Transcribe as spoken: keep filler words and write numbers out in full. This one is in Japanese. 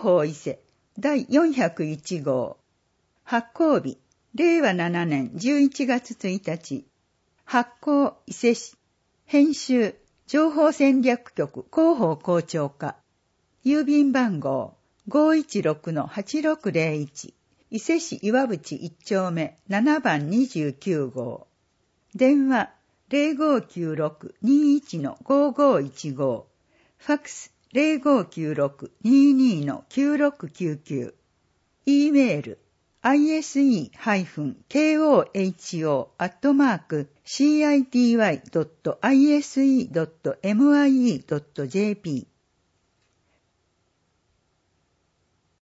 報伊勢だいよんひゃくいち号。発行日、れいわななねんじゅういちがつついたち。発行伊勢市。編集、情報戦略局広報校長課。郵便番号 ごーいちろくのはちろくぜろいち。伊勢市岩淵いち丁目ななばんにじゅうきゅう号。電話 ゼロごーきゅうろくにいちのごーごーいちご。ファックス ゼロごーきゅうろくににのきゅうろくきゅうきゅう。E メール アイエスイー ケーオーエイチオー アットマーク シーアイティーワイ ドット アイエスイー ドット エムアイイー ドット ジェーピー